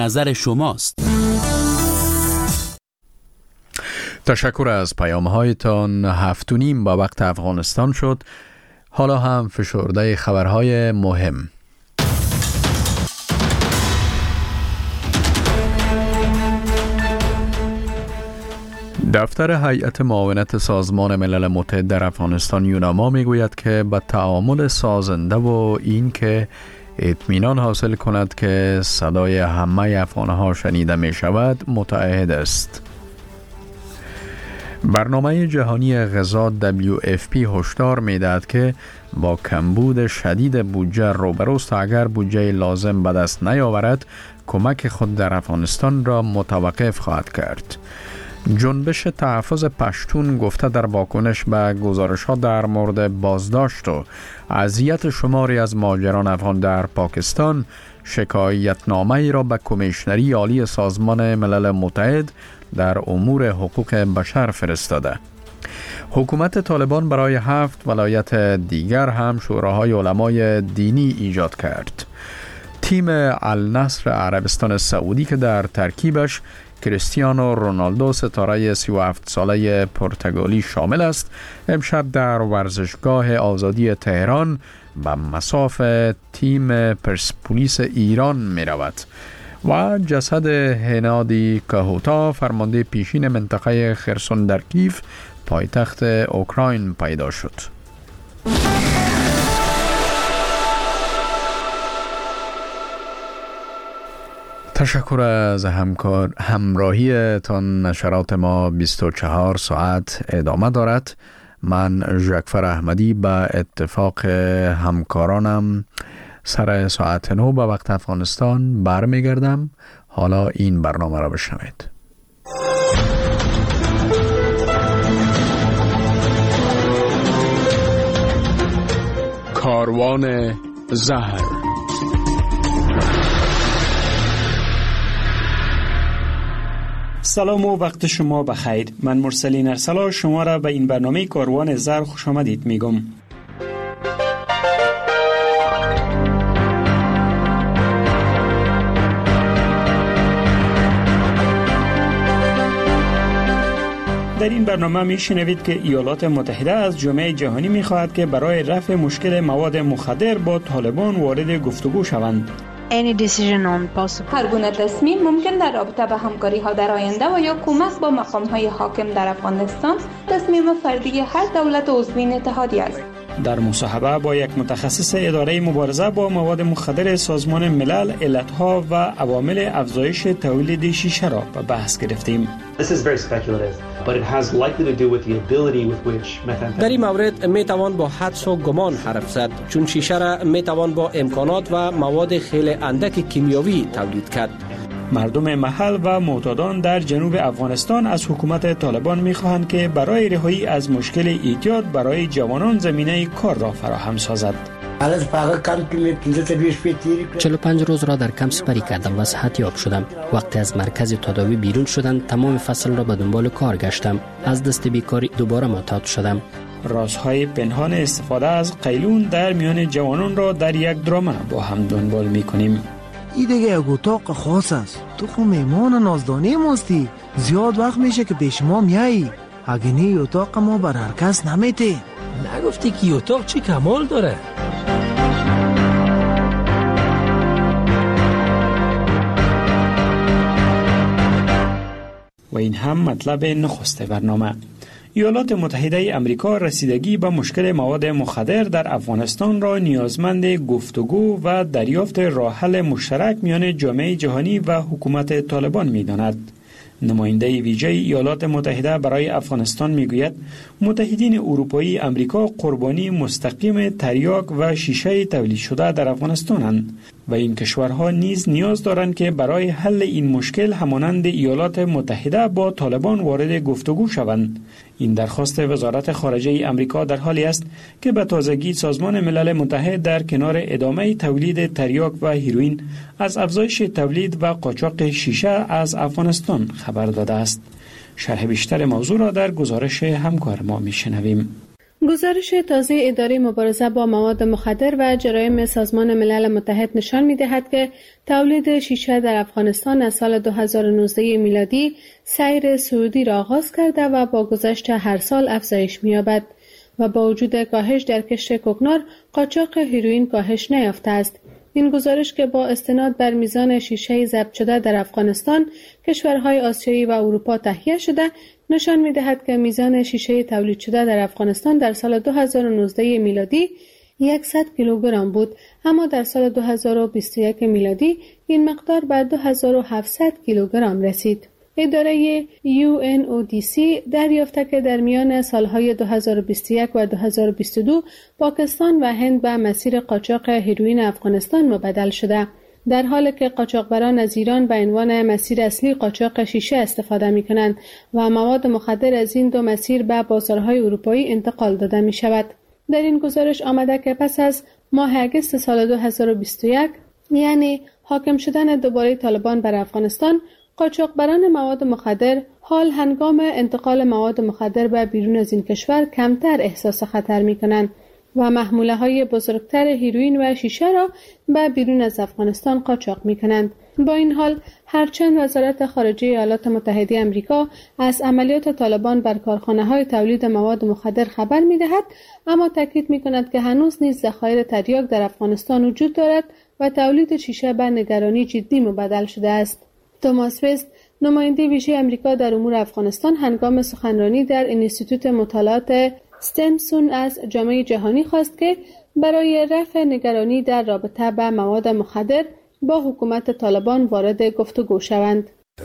نظر شماست. تشکر از پیام‌هایتان. 7:30 با وقت افغانستان شد. حالا هم فشرده خبرهای مهم. دفتر هیئت معاونت سازمان ملل متحد در افغانستان یوناما میگوید که با تعامل سازنده و این که اطمینان حاصل کند که صدای همه افغانها شنیده می شود متعهد است. برنامه جهانی غذا WFP هشدار می‌دهد که با کمبود شدید بودجه روبروست اگر بودجه لازم به دست نیاورد کمک خود در افغانستان را متوقف خواهد کرد. جنبش تحفظ پشتون گفته در واکنش به گزارش‌ها در مورد بازداشت و اذیت شماری از مهاجران افغان در پاکستان شکایتنامه‌ای را به کمیشنری عالی سازمان ملل متحد در امور حقوق بشر فرستاده. حکومت طالبان برای 7 ولایت دیگر هم شوراهای علمای دینی ایجاد کرد. تیم النصر عربستان سعودی که در ترکیبش کریستیانو رونالدو ستاره 37 ساله پرتغالی شامل است، امشب در ورزشگاه آزادی تهران به مصاف تیم پرسپولیس ایران می رود و جسد هنادی کهوتا فرمانده پیشین منطقه خرسون در کیف پایتخت اوکراین پیدا شد. تشکر از همراهیتان. نشرات ما 24 ساعت ادامه دارد. من ژکفر احمدی به اتفاق همکارانم سر ساعت 9 به وقت افغانستان برمیگردم. حالا این برنامه را بشنوید. کاروان زهر. سلام و وقت شما بخیر. من مرسلین ارسلا شما را به این برنامه کاروان زهر خوش آمدید میگم. در این برنامه میشنوید که ایالات متحده از جامعه جهانی میخواهد که برای رفع مشکل مواد مخدر با طالبان وارد گفتگو شوند. هر گونه تصمیم ممکن در رابطه به همکاری ها در آینده و یا کمک با مقام های حاکم در افغانستان تصمیم فردی هر دولت عضو این اتحادیه است. در مصاحبه با یک متخصص اداره مبارزه با مواد مخدر سازمان ملل علتها و عوامل افزایش تولید شیشه را به بحث گرفتیم. در این مورد می توان با حدس و گمان حرف زد، چون شیشه را می توان با امکانات و مواد خیلی اندک کیمیاوی تولید کرد. مردم محل و معتادان در جنوب افغانستان از حکومت طالبان می‌خواهند که برای رهایی از مشکل ایجاد برای جوانان زمینه کار را فراهم سازد. 45 روز را در کمپ سپری کردم و صحتیاب شدم. وقتی از مرکز تداوی بیرون شدم تمام فصل را به دنبال کار گشتم. از دست بیکاری دوباره معتاد شدم. رازهای پنهان استفاده از قیلون در میان جوانان را در یک درامه با هم دنبال می‌کنیم. این دیگه یک اتاق خاص است. تو خو میمان نازدانه ماستی. زیاد وقت میشه که پیش ما میایی. اگه نی اتاق ما بر هر کس نمیته. نگفتی که اتاق چی کمال داره؟ و این هم مطلب نخست برنامه. ایالات متحده امریکا رسیدگی به مشکل مواد مخدر در افغانستان را نیازمند گفتگو و دریافت راه حل مشترک میان جامعه جهانی و حکومت طالبان می‌داند. نماینده ویژه ایالات متحده برای افغانستان میگوید متحدین اروپایی امریکا قربانی مستقیم تریاک و شیشه تولید شده در افغانستانند و این کشورها نیز نیاز دارند که برای حل این مشکل همانند ایالات متحده با طالبان وارد گفتگو شوند. این درخواست وزارت خارجه امریکا در حالی است که به تازگی سازمان ملل متحد در کنار ادامه تولید تریاک و هیروئین از افزایش تولید و قاچاق شیشه از افغانستان خبر داده است. شرح بیشتر موضوع را در گزارش همکار ما میشنویم. گزارش تازه اداره مبارزه با مواد مخدر و جرایم سازمان ملل متحد نشان می‌دهد که تولید شیشه در افغانستان از سال 2019 میلادی سیر صعودی را آغاز کرده و با گذشت هر سال افزایش می‌یابد و با وجود کاهش در کشت کوکنار، قاچاق هیروئین کاهش نیافته است. این گزارش که با استناد بر میزان شیشه ضبط شده در افغانستان، کشورهای آسیایی و اروپا تهیه شده، نشان می‌دهد که میزان شیشه تولید شده در افغانستان در سال 2019 میلادی 100 کیلوگرم بود، اما در سال 2021 میلادی این مقدار به 2700 کیلوگرم رسید. اداره UNODC دریافت که در میان سالهای 2021 و 2022 پاکستان و هند به مسیر قاچاق هیروئین افغانستان مبدل شده، در حالی که قاچاقبران از ایران به عنوان مسیر اصلی قاچاق شیشه استفاده می‌کنند و مواد مخدر از این دو مسیر به بازارهای اروپایی انتقال داده می‌شود. در این گزارش آمده که پس از ماه اگست سال 2021، یعنی حاکم شدن دوباره طالبان بر افغانستان، قاچاقبران مواد مخدر حال هنگام انتقال مواد مخدر به بیرون از این کشور کمتر احساس خطر می‌کنند و محموله‌های بزرگتر هیروئین و شیشه را به بیرون از افغانستان قاچاق می‌کنند. با این حال هرچند وزارت خارجه ایالات متحده آمریکا از عملیات طالبان بر کارخانه‌های تولید مواد مخدر خبر می‌دهد، اما تاکید می‌کند که هنوز نیز ذخایر تریاک در افغانستان وجود دارد و تولید شیشه به نگرانی جدی مبدل شده است. توماس وست، نماینده ویژه آمریکا در امور افغانستان، هنگام سخنرانی در انستیتوت مطالعات ستمسون از جامعه جهانی خواست که برای رفع نگرانی در رابطه با مواد مخدر با حکومت طالبان وارد گفتگو شوند.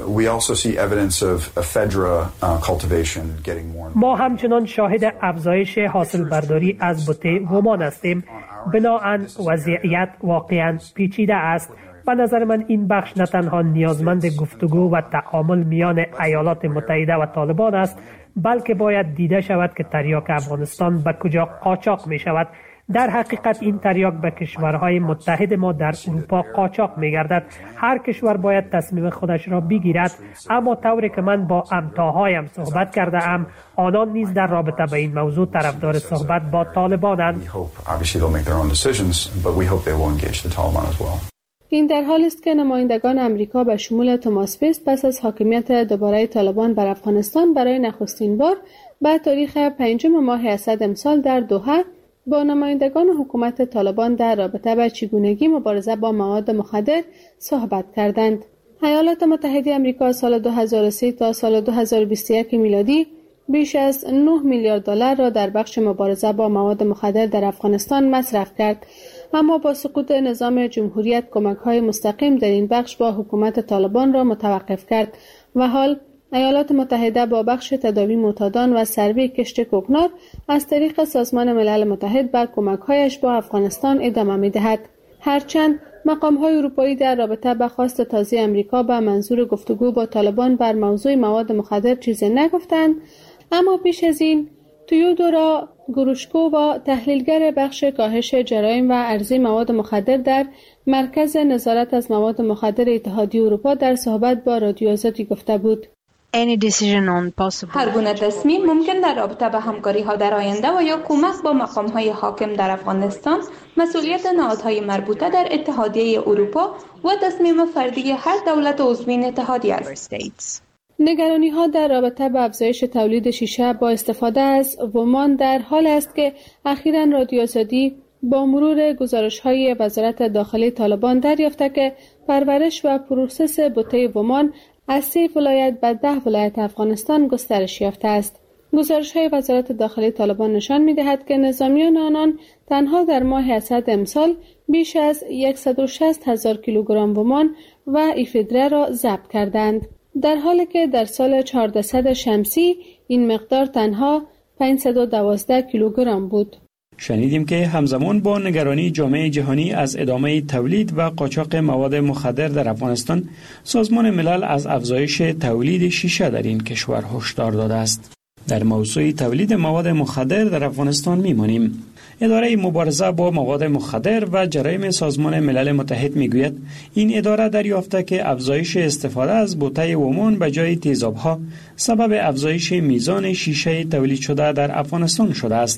ما همچنان شاهد افزایش حاصل برداری از بوته ومان هستیم. بنابراین وضعیت واقعا پیچیده است. به نظر من این بخش نه تنها نیازمند گفتگو و تعامل میان ایالات متحده و طالبان است، بلکه باید دیده شود که تریاک افغانستان به کجا قاچاق می شود. در حقیقت این تریاک به کشورهای متحد ما در اروپا قاچاق می گردد. هر کشور باید تصمیم خودش را بگیرد، اما طوری که من با همتاهایم صحبت کرده ام، آنان نیز در رابطه به این موضوع طرفدار صحبت با طالبانند. این در حالی است که نمایندگان آمریکا به شمول توماس وست پس از حاکمیت دوباره طالبان بر افغانستان برای نخستین بار به تاریخ 5 ماه اسد امسال در دوحه با نمایندگان حکومت طالبان در رابطه با چگونگی مبارزه با مواد مخدر صحبت کردند. ایالات متحده آمریکا سال 2003 تا سال 2021 میلادی بیش از 9 میلیارد دلار را در بخش مبارزه با مواد مخدر در افغانستان مصرف کرد، اما با سقوط نظام جمهوریت کمک‌های مستقیم در این بخش با حکومت طالبان را متوقف کرد و حال ایالات متحده با بخش تداوی معتادان و سروی کشت کوکنار از طریق سازمان ملل متحد به کمک‌هایش با افغانستان ادامه می‌دهد. هرچند مقام‌های اروپایی در رابطه با خواست تازه آمریکا به منظور گفتگو با طالبان بر موضوع مواد مخدر چیزی نگفتند، اما پیش از این تیودورا گروشکو و تحلیلگر بخش کاهش جرایم و عرضه مواد مخدر در مرکز نظارت از مواد مخدر اتحادیه اروپا در صحبت با رادیو آزادی گفته بود: هر گونه تصمیم ممکن در رابطه با همکاری‌ها در آینده و یا کمک با مقام‌های حاکم در افغانستان مسئولیت نهادهای مربوطه در اتحادیه اروپا و تصمیم فردی هر دولت عضوین اتحادیه است. نگرانی‌ها در رابطه با افزایش تولید شیشه با استفاده از ومان در حال است که اخیراً رادیو آزادی با مرور گزارش‌های وزارت داخلی طالبان دریافته که پرورش و پروسس بوته ومان از 3 ولایت به 10 ولایت افغانستان گسترش یافته است. گزارش‌های وزارت داخلی طالبان نشان می‌دهد که نظامیان آنان تنها در ماه اسد امسال بیش از 160,000 کیلوگرم ومان و افیدره را ضبط کردند، در حالی که در سال 1400 شمسی این مقدار تنها 512 کیلوگرم بود. شنیدیم که همزمان با نگرانی جامعه جهانی از ادامه تولید و قاچاق مواد مخدر در افغانستان، سازمان ملل از افزایش تولید شیشه در این کشور هشدار داده است. در موضوع تولید مواد مخدر در افغانستان میمانیم. اداره مبارزه با مواد مخدر و جرایم سازمان ملل متحد میگوید این اداره دریافته که افزایش استفاده از بوته ومان به جای تیزابها سبب افزایش میزان شیشه تولید شده در افغانستان شده است.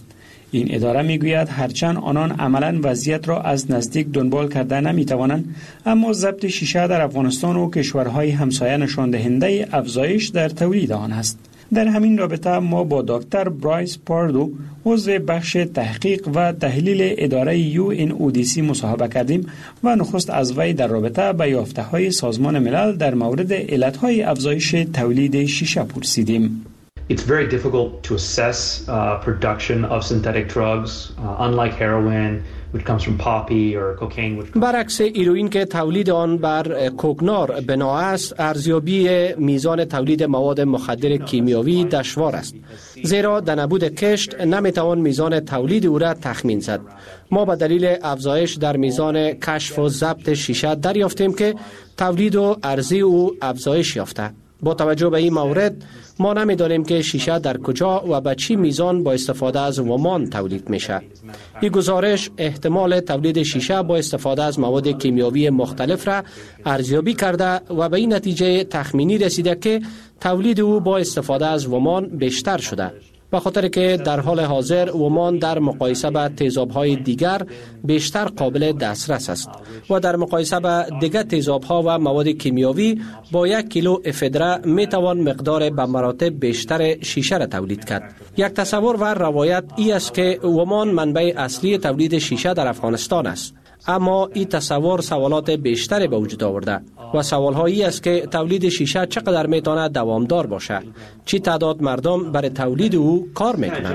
این اداره میگوید هرچند آنان عملاً وضعیت را از نزدیک دنبال کرده نمیتوانند، اما ضبط شیشه در افغانستان و کشورهای همسایه نشان دهنده افزایش در تولید آن است. در همین رابطه ما با دکتر برایس پاردو، عضو بخش تحقیق و تحلیل اداره UNODC مصاحبه کردیم و نخست از وی در رابطه با یافته‌های سازمان ملل در مورد علت‌های افزایش تولید شیشه پرسیدیم. It's very difficult to assess production of synthetic drugs, unlike heroin, which comes from poppy or cocaine. برعکس هیروئین که تولید آن بر کوکنار بنا است، ارزیابی میزان تولید مواد مخدر کیمیاوی دشوار است، زیرا در نبود کشت نمیتوان میزان تولید او را تخمین زد. ما به دلیل افزایش در میزان کشف و ضبط شیشه دریافتیم که تولید و عرضه او افزایش یافته. با توجه به این مورد ما نمی‌دانیم که شیشه در کجا و به چی میزان با استفاده از ومان تولید میشه. این گزارش احتمال تولید شیشه با استفاده از مواد کیمیاوی مختلف را ارزیابی کرده و به این نتیجه تخمینی رسیده که تولید او با استفاده از ومان بیشتر شده، به خاطر که در حال حاضر ومان در مقایسه با تیزاب‌های دیگر بیشتر قابل دسترس است و در مقایسه با دیگر تیزاب‌ها و مواد کیمیاوی با 1 کیلو افدره میتوان مقدار به مراتب بیشتر شیشه را تولید کرد. یک تصور و روایت ای است که ومان منبع اصلی تولید شیشه در افغانستان است، اما این تصور سوالات بیشتری به وجود آورده و سوال‌هایی است که تولید شیشه چقدر میتونه دوامدار باشه، چی تعداد مردم برای تولید او کار میکنند.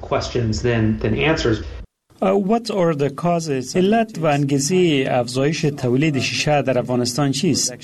What are the causes؟ علت و انگیزه افزایش تولید شیشه در افغانستان چیست؟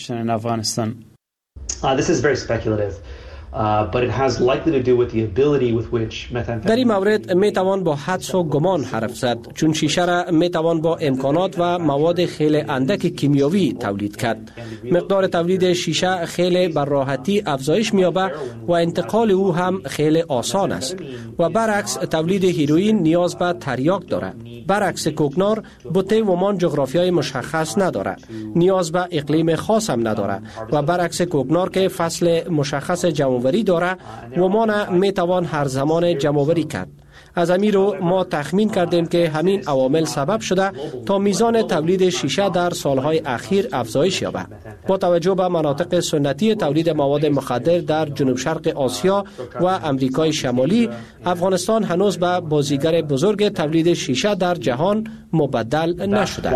This is very speculative. But it has likely to do with the ability with which methamphetamine. در این مورد میتوان با حدس و گمان حرف زد، چون شیشه را میتوان با امکانات و مواد خیلی اندک کیمیاوی تولید کرد. مقدار تولید شیشه خیلی بر راحتی افزایش می‌یابد و انتقال او هم خیلی آسان است و برعکس تولید هیروئین نیاز به تریاک دارد. برعکس کوکنار، بوته ومان جغرافیای مشخص ندارد، نیاز به اقلیم خاص هم ندارد و برعکس کوکنار که فصل مشخص جمع‌آوری داره، ومان میتوان هر زمان جمع‌آوری کرد. از همین رو ما تخمین کردیم که همین عوامل سبب شده تا میزان تولید شیشه در سالهای اخیر افزایش یابد. با توجه به مناطق سنتی تولید مواد مخدر در جنوب شرق آسیا و امریکای شمالی، افغانستان هنوز به بازیگر بزرگ تولید شیشه در جهان مبدل نشده.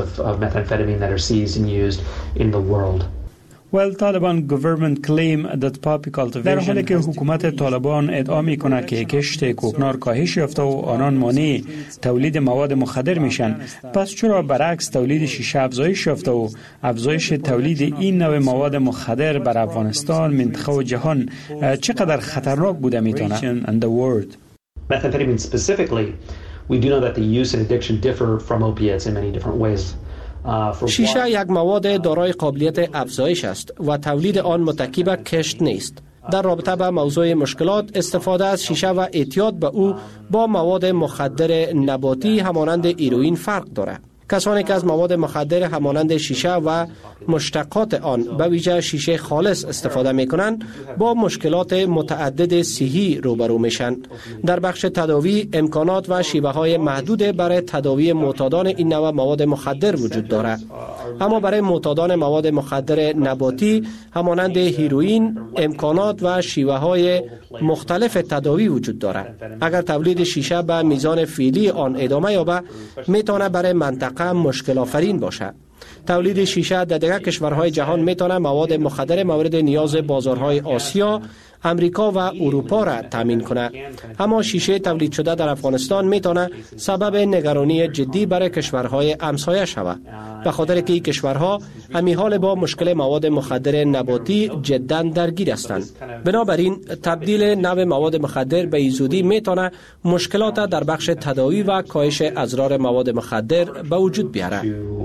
در حالی که حکومت طالبان ادعا میکنه که کشت کوکنار کاهش یافته و آنان مانع تولید مواد مخدر میشن، پس چرا برعکس تولید شیشه افزایش یافته و افزایش تولید این نوع مواد مخدر بر افغانستان، منطقه و جهان چقدر خطرناک بوده میتونه؟ Methamphetamine specifically, we do know that the use and addiction differ from opiates in many different ways. شیشه یک مواد دارای قابلیت افزایش است و تولید آن متکی به کشت نیست. در رابطه با موضوع مشکلات، استفاده از شیشه و اعتیاد به او با مواد مخدر نباتی همانند هیروئین فرق دارد. کسانی که از مواد مخدر همانند شیشه و مشتقات آن به ویژه شیشه خالص استفاده میکنند با مشکلات متعدد صحی روبرو میشن. در بخش تداوی امکانات و شیوه های محدود برای تداوی معتادان این نوع مواد مخدر وجود دارد، اما برای معتادان مواد مخدر نباتی همانند هیروئین امکانات و شیوه های مختلف تداوی وجود دارد. اگر تولید شیشه به میزان فعلی آن ادامه یابد، میتونه برای منطقه مشکل آفرین باشد. تولید شیشه در دیگر کشورهای جهان میتونه مواد مخدر مورد نیاز بازارهای آسیا، امریکا و اروپا را تامین کند، اما شیشه تولید شده در افغانستان میتونه سبب نگرانی جدی برای کشورهای همسایه شود، به خاطر که این کشورها همین حال با مشکل مواد مخدر نباتی جدا درگیر هستند. بنابراین تبدیل نوع مواد مخدر به این زودی میتونه مشکلات در بخش تداوی و کاهش اضرار مواد مخدر به وجود بیاره.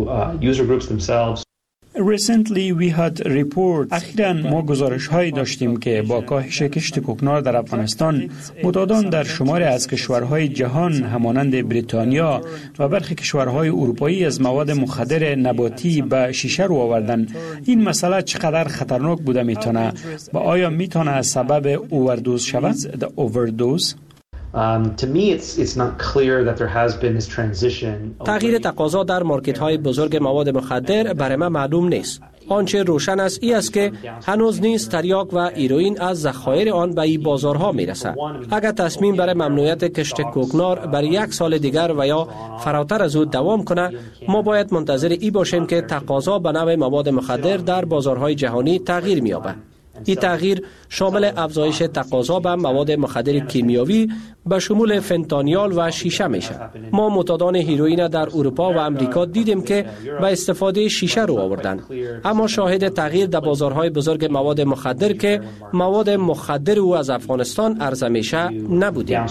اخیراً ما گزارش هایی داشتیم که با کاهش کشت کوکنار در افغانستان، معتادان در شماری از کشورهای جهان همانند بریتانیا و برخی کشورهای اروپایی از مواد مخدر نباتی به شیشه رو آوردن. این مسئله چقدر خطرناک بوده میتونه و آیا میتونه سبب اووردوز شود؟ To me, it's not clear that there has been this transition. تغییر تقاضا در مارکت های بزرگ مواد مخدر برای من معلوم نیست. آنچه روشن است ای است که هنوز نیز تریاک و هیروئین از ذخایر آن به این بازارها میرسد. اگر تصمیم برای ممنوعیت کشت کوکنار برای 1 سال دیگر و یا فراتر از او دوام کنه، ما باید منتظر ای باشیم که تقاضا به نوع مواد مخدر در بازارهای جهانی تغییر می‌یابد. این تغییر شامل افزایش تقاضا به مواد مخدر کیمیاوی به شمول فنتانیال و شیشه میشه. ما معتادان هیروئین در اروپا و امریکا دیدیم که به استفاده شیشه رو آوردند، اما شاهد تغییر در بازارهای بزرگ مواد مخدر که مواد مخدر او از افغانستان عرضه میشه نبودیم.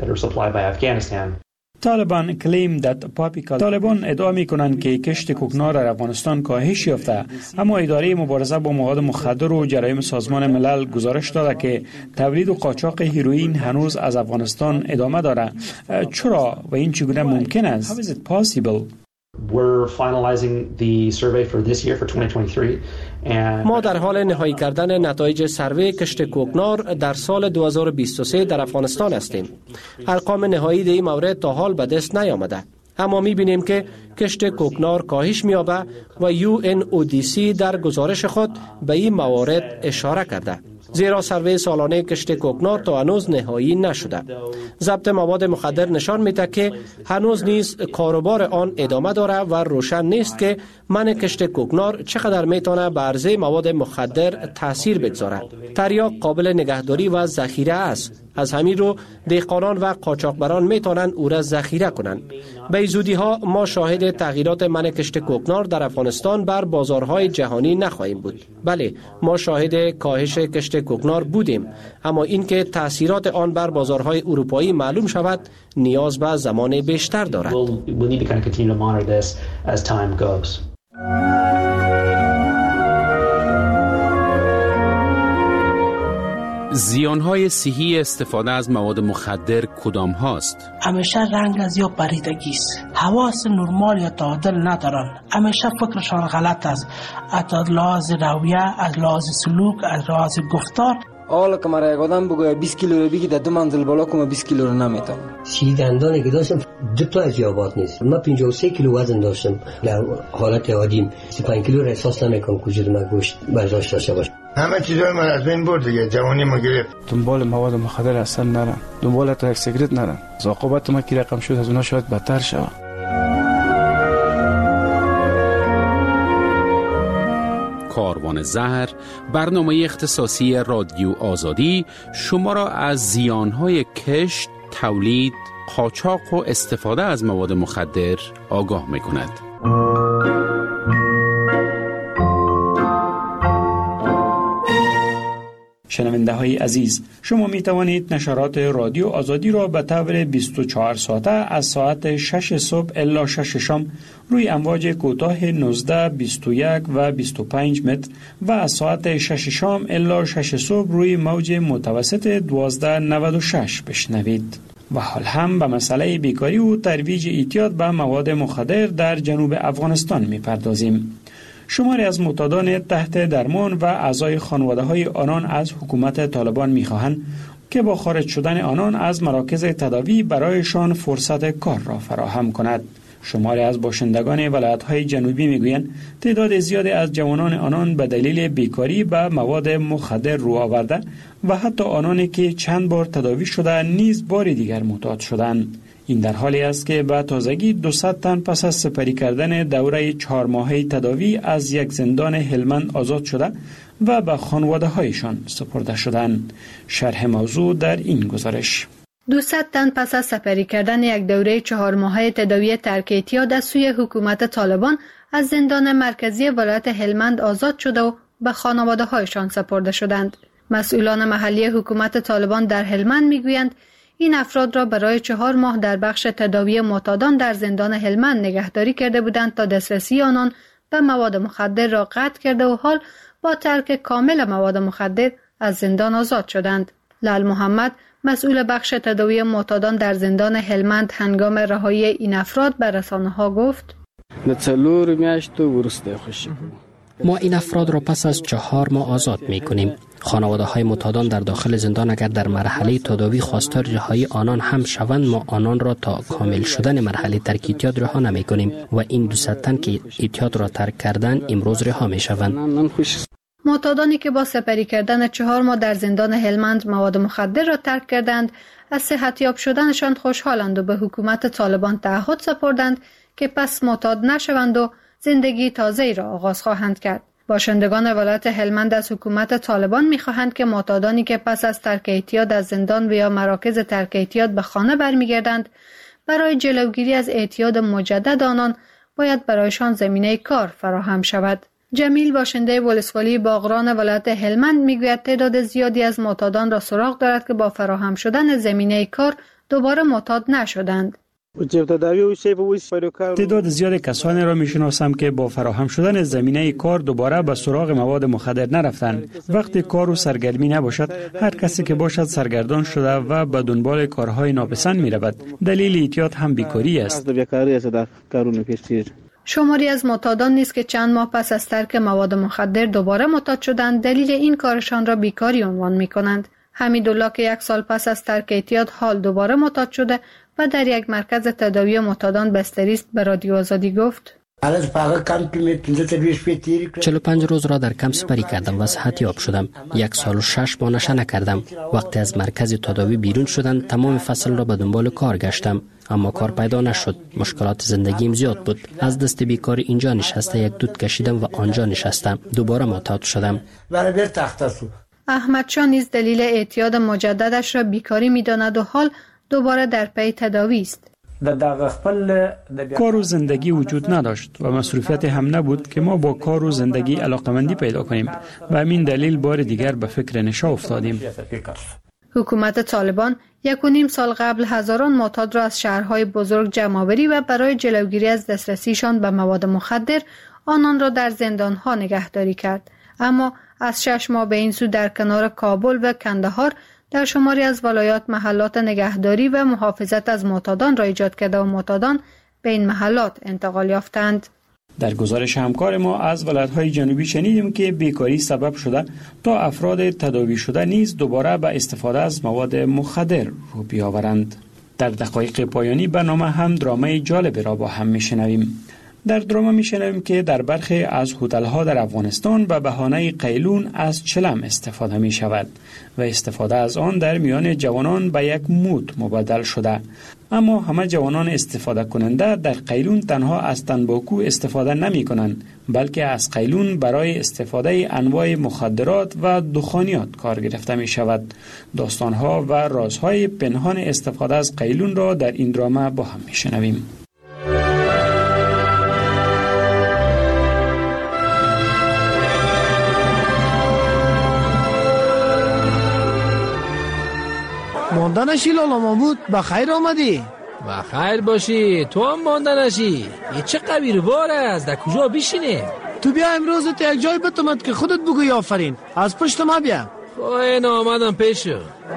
طالبان ادعا میکنند که کشت کوکنار در افغانستان کاهش یافته، اما اداره مبارزه با مواد مخدر و جرایم سازمان ملل گزارش داده که تولید و قاچاق هیروئین هنوز از افغانستان ادامه دارد. چرا و این چگونه ممکن است؟ How is it possible? We're finalizing the survey for this year for 2023. ما در حال نهایی کردن نتایج سروی کشت کوکنار در سال 2023 در افغانستان هستیم. ارقام نهایی در این مورد تا حال به دست نیامده، اما می‌بینیم که کشت کوکنار کاهش می‌یابد و UNODC در گزارش خود به این موارد اشاره کرده. زیرا سروی سالانه کشت کوکنار تا هنوز نهایی نشده. ضبط مواد مخدر نشان میده که هنوز نیز کاروبار آن ادامه داره و روشن نیست که منع کشت کوکنار چقدر میتونه بر عرضه مواد مخدر تاثیر بگذاره. تریاک قابل نگهداری و ذخیره است. از همین رو دهقانان و قاچاقبران میتونن او را ذخیره کنند. به زودی ها ما شاهد تغییرات منع کشت کوکنار در افغانستان بر بازارهای جهانی نخواهیم بود. بله، ما شاهد کاهش کشت کوکنار بودیم، اما اینکه تاثیرات آن بر بازارهای اروپایی معلوم شود نیاز به زمان بیشتر دارد. زیانهای صحی استفاده از مواد مخدر کدام هاست؟ همیشه رنگ از یا پریدگی است. حواس نرمال یا تعادل ندارن. همیشه فکرشان غلط است. از لحاظ رویه، از لحاظ سلوک، از لحاظ گفتار. حالا که مرا یک آدم بگوید 20 کیلو رو بگی در 2 منزل بالا کنم 20 کیلو رو نمیتونم. سی دندانی که داشتم 2 تا از یابات نیست. من 53 کیلو وزن داشتم. در حالت عادیم 35 کیلو رو احساس نمیکنم کجور من گوشت برداشت داشته باشم. همه چیزای من از بین برد دیگه، جوانی ما گرفت. دنبال مواد مخدر اصلا نرم، دنبال تا یک سیگرت نرم. عاقبت ما کی رقم شد از اونها شاید بدتر شود. کاروان زهر، برنامه اختصاصی رادیو آزادی شما را از زیانهای کشت، تولید، قاچاق و استفاده از مواد مخدر آگاه می‌کند. شنونده های عزیز، شما می توانید نشرات رادیو آزادی را به طور 24 ساعته از ساعت 6 صبح الی 6 شام روی امواج کوتاه 19، 21 و 25 متر و از ساعت 6 شام الی 6 صبح روی موج متوسط 1296 بشنوید. و حال هم به مسئله بیکاری و ترویج اعتیاد به مواد مخدر در جنوب افغانستان می پردازیم. شماری از معتادان تحت درمان و اعضای خانواده‌های آنان از حکومت طالبان می‌خواهند که با خارج شدن آنان از مراکز تداوی برایشان فرصت کار را فراهم کند. شماری از باشندگان ولایت‌های جنوبی می‌گویند تعداد زیادی از جوانان آنان به دلیل بیکاری به مواد مخدر رو آورده و حتی آنانی که چند بار تداوی شده نیز بار دیگر معتاد شدند. این در حالی است که به تازگی 200 تن پس از سپری کردن دوره 4 ماهه تداوی از یک زندان هلمند آزاد شده و به خانواده هایشان سپرده شدند. شرح موضوع در این گزارش. 200 تن پس از سپری کردن یک دوره 4 ماهه تداوی ترک اعتیاد از سوی حکومت طالبان از زندان مرکزی ولایت هلمند آزاد شده و به خانواده هایشان سپرده شدند. مسئولان محلی حکومت طالبان در هلمند میگویند این افراد را برای 4 ماه در بخش تداوی معتادان در زندان هلمند نگهداری کرده بودند تا دسترسی آنان به مواد مخدر را قطع کرده و حال با ترک کامل مواد مخدر از زندان آزاد شدند. لال محمد، مسئول بخش تداوی معتادان در زندان هلمند، هنگام رهایی این افراد به رسانه‌ها گفت: ما این افراد را پس از 4 ماه آزاد می کنیم. خانواده های معتادان در داخل زندان اگر در مرحله تداوی خواستار رهایی آنان هم شوند، ما آنان را تا کامل شدن مرحله ترک اعتیاد رها نمی کنیم و این 200 تن که اعتیاد را ترک کردن امروز رها می شوند. معتادانی که با سپری کردن 4 ماه در زندان هلمند مواد مخدر را ترک کردند، از صحتیاب شدنشان خوشحالند و به حکومت طالبان تعهد سپردند که پس معتاد نشوند و زندگی تازه‌ای را آغاز خواهند کرد. باشندگان ولایت هلمند از حکومت طالبان می‌خواهند که معتادانی که پس از ترک اعتیاد از زندان و یا مراکز ترک اعتیاد به خانه برمیگردند، برای جلوگیری از اعتیاد مجدد آنان باید برایشان زمینه کار فراهم شود. جمیل باشنده ولسوالی باغران ولایت هلمند میگوید تعداد زیادی از معتادان را سراغ دارد که با فراهم شدن زمینه کار دوباره معتاد نشدند. تعداد زیاد کسانی را میشناسم که با فراهم شدن زمینه کار دوباره به سراغ مواد مخدر نرفتند. وقتی کار و سرگرمی نباشد، هر کسی که باشد سرگردان شده و به دنبال کارهای ناپسند میرود. دلیل اعتیاد هم بیکاری است. شماری از معتادان نیست که چند ماه پس از ترک مواد مخدر دوباره معتاد شدند، دلیل این کارشان را بیکاری عنوان می‌کنند. حمیدالله که 1 سال پس از ترک اعتیاد حال دوباره معتاد شده و در یک مرکز تداوی معتادان بستری است، به رادیو آزادی گفت: 45 روز را در کمپ سپری کردم و صحتیاب شدم. 1 سال و 6 ماه نشه نکردم. وقتی از مرکز تداوی بیرون شدم، تمام فصل را به دنبال کار گشتم، اما کار پیدا نشد. مشکلات زندگیم زیاد بود. از دست بیکاری اینجا نشسته یک دود کشیدم و آنجا نشستم. دوباره معتاد شدم. احمد شاه نیز دلیل اعتیاد مجددش را بیکاری می‌داند و حال دوباره در پی تداوی است. کار و زندگی وجود نداشت و مصروفیت هم نبود که ما با کار و زندگی علاقمندی پیدا کنیم و همین دلیل بار دیگر به فکر نشه افتادیم. حکومت طالبان 1.5 سال قبل هزاران معتاد را از شهرهای بزرگ جمع‌آوری و برای جلوگیری از دسترسیشان به مواد مخدر آنان را در زندانها نگهداری کرد. اما از 6 ماه به این سو در کنار کابل و کندهار در شماری از ولایات محلات نگهداری و محافظت از معتادان را ایجاد کرده و معتادان به این محلات انتقال یافتند. در گزارش همکار ما از ولایت‌های جنوبی شنیدیم که بیکاری سبب شده تا افراد تداوی شده نیز دوباره به استفاده از مواد مخدر رو بیاورند. در دقایق پایانی برنامه هم درامای جالب را با هم میشنویم. در درامه میشنویم که در برخی از هتل‌ها در افغانستان به بهانه قیلون از چلم استفاده می شود و استفاده از آن در میان جوانان به یک مود مبدل شده. اما همه جوانان استفاده کننده در قیلون تنها از تنباکو استفاده نمی کنند، بلکه از قیلون برای استفاده انواع مخدرات و دخانیات کار گرفته می شود. داستانها و رازهای پنهان استفاده از قیلون را در این درامه با هم می شنویم. مانده نشی لالا محمود، بخیر آمدی. بخیر باشی، تو هم مانده نشی. یه چه قبیر بار است، در کجا بشینه؟ تو بیا امروز تو یک جای بتومد که خودت بگوی آفرین. از پشت ما بیا. این آمدم پیشو.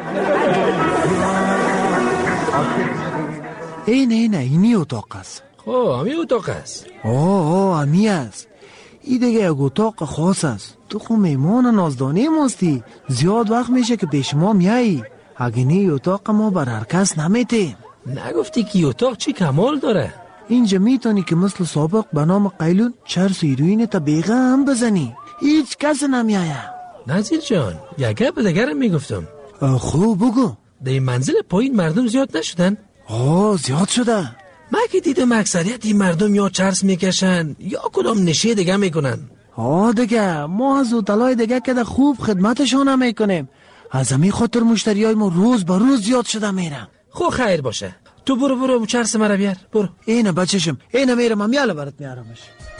نه اینی اتاق است. همی اتاق است. همی است. این دیگه یک اتاق خاص است. تو خو میمان نازدانه ماستی. زیاد وقت میشه که پیش ما میایی. اگه نی اتاق ما بر هر کس نمیتیم. نگفتی که اتاق چی کمال داره؟ اینجا میتونی که مثل سابق به نام قیلون چرس ایروین تا بیغه هم بزنی. هیچ کس نمیایه. نظیر جان، یک گپ دیگر میگفتم. خوب بگو. در این منزل پایین مردم زیاد نشدن؟ زیاد شده. من که دیدم اکثریت این مردم یا چرس میکشن یا کدام نشه دیگه میکنن. دیگه ما از هتل‌های دیگه که در خوب خدمتشون میکنیم. از همین خاطر مشتریای ما روز به روز زیاد شده میرن. خو خیر باشه. تو برو چرس مرا بیار. برو. اینه بچشم. اینه میرم، هم یالا برات میارمش.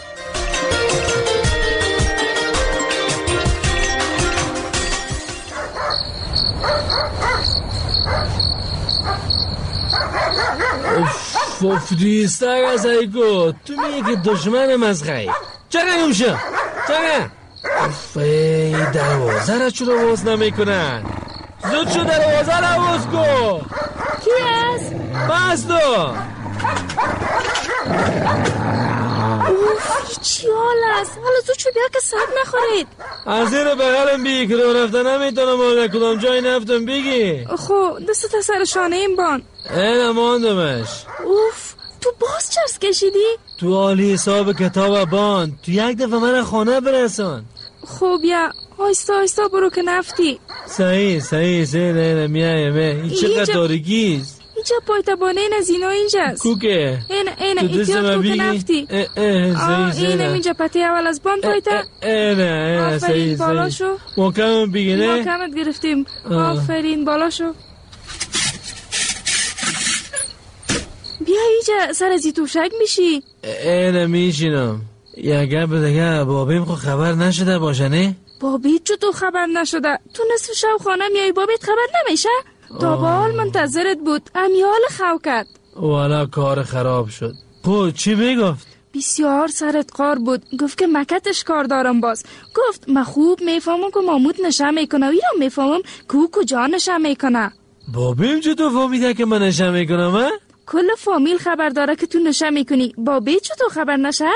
اوف دیستر از ایگو. تو میگی دشمن مزغی. چرا یومشم؟ چرا؟ ای دروازه را چرا باز نمیکنن؟ زود شو دروازه را باز کن. کی است؟ بس تو. اوف چی حال است؟ حالا زود شو بیا که سب نخورید. از این بغلم بگی که رو رفتن نمیتونم آره کدام جای نفتم بگی. خب دست سر شانه این بان. این ماندمش. اوف تو باز چرس کشیدی؟ تو عالی حساب کتاب بان تو یک دفعه من خانه برسان. خب یا آیستا آیستا برو که نفتی. صحیح نه میایم این چقدر تاریکیست. اینجا پایتبانه این از اینا اینجاست. کوکه این ایتیاد تو که نفتی. اینه اینجا پتی اول از بان پایتا. آفرین بالا شو. محکم بگی نه محکمت گرفتیم. آفرین بالا شو. بیا اینجا سر از توشک میشی. اینه میشینم. یه گپ دیگه بابیم خو خبر نشده باشه نه؟ بابیت چطور خبر نشده؟ تو نصف شب خانه میای بابیت خبر نمیشه؟ تا به حال منتظرت بود امیال خو کرد. والا کار خراب شد. خود چی میگفت؟ بسیار سرت قار بود. گفت که مکتش کار دارم باز. گفت من خوب میفهمم که مامود نشه میکنه و ایرا میفهمم که او کجا نشه میکنه. بابیم چطور فهمیده که من نشه میکنم؟ کل فامیل خبر داره که تو نشه میکنی. بابی چطور خبر نشه؟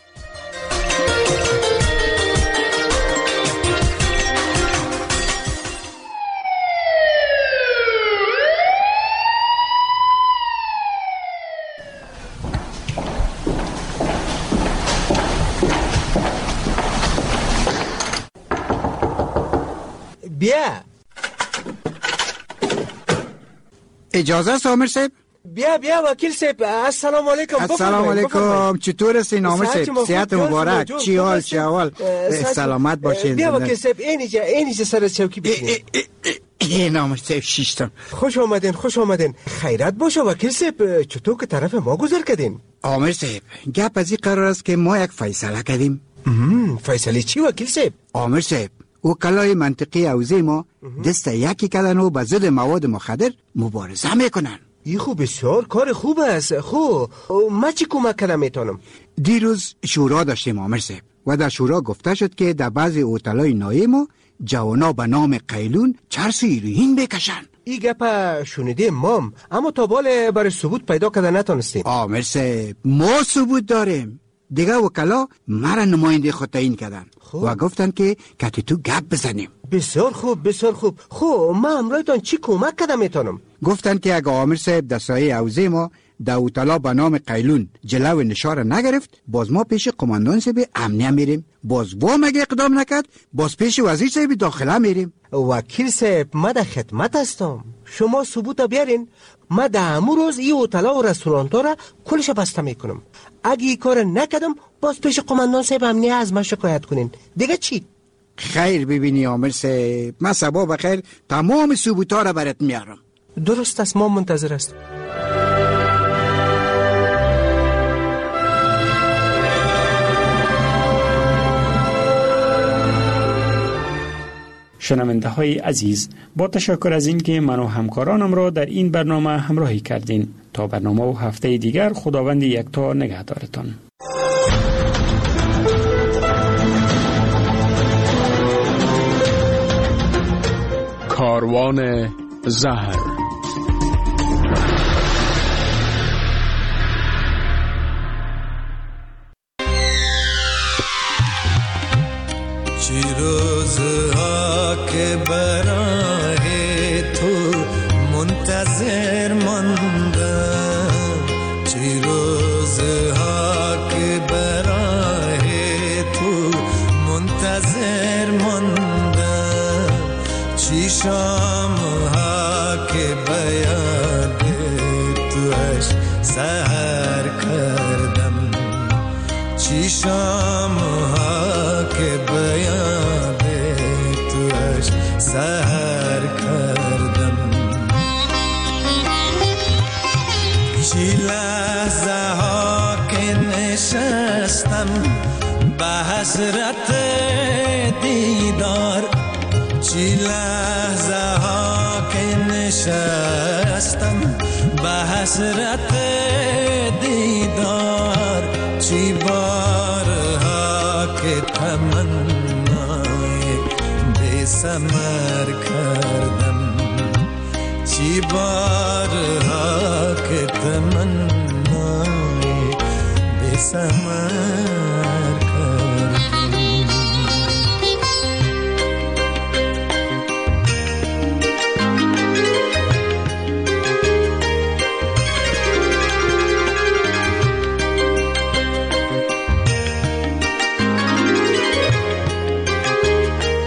بیا اجازه است عامر صاحب؟ بیا وکیل صاحب. السلام علیکم. السلام علیکم. چطور هستین عامر صاحب؟ صحت مبارک. چی حال سلامت باشین. بیا وکیل صاحب اینجا سر چوکی بشین. این عامر صاحب شیشتم. خوش آمدین. خیرت باشه وکیل صاحب. چطور که طرف ما گذر کردین؟ عامر صاحب گپ از این قرار است که ما یک فیصله کردیم. فیصله چی وکیل صاحب؟ عامر صاحب وکلای منطقی حوزه ما دست یکی کردن و به ضد مواد مخدر مبارزه میکنن. این خوب بسیار کار خوب است. خب ما چی کمک کنم میتونم؟ دیروز شورا داشتیم عامر صاحب و در شورا گفته شد که در بعضی هتل‌های نایه ما جوانا به نام قیلون چرس هیروئین بکشن. این گپ شنیدیم مام، اما تا بال برای ثبوت پیدا کرده نتونستیم. عامر صاحب ما ثبوت داریم. دیگه وکلا مرا نماینده خود تعیین کردن و گفتن که تو گپ بزنیم. بسیار خوب. خب ما امرایتان چی کمک کردم میتونم؟ گفتن که اگه عامر صاحب در سایه حوزه ما در هتل به نام قیلون جلو نشار نگرفت، باز ما پیش قماندان صاحب امنیه میریم. باز مگه اقدام نکرد، باز پیش وزیر صاحب داخله میریم. وکیل صاحب ما در خدمت هستم. شما ثبوت بیارین، ما در همون روز این هتل‌ها و رستوران‌ها را کلش بسته میکنم. اگه این کار نکردم باز پیش قماندان صاحب امنیه از ما شکایت کنین. دیگه چی؟ خیر ببینی عامر صاحب، من صبح بخیر تمام ثبوت‌ها را برات میارم. درست است، ما منتظر هستیم. شنونده های عزیز، با تشکر از اینکه من و همکارانم را در این برنامه همراهی کردین. تا برنامه و هفته دیگر خداوند یکتا نگهدارتان. کاروان زهر. چی روزها که برای تو منتظر ماندم، چی روزها که برای تو منتظر ماندم، چی شامها که بیاد توش سحر کردم، چی شامها که بیاد توش سحر کردم، چی لحظه ها که نشستم به حسرت دیدار، چی لحظه ها که نشستم به حسرت دیدار، چی بارها که تمنای بی ثمر کردم، چی بارها که تمنای بی समर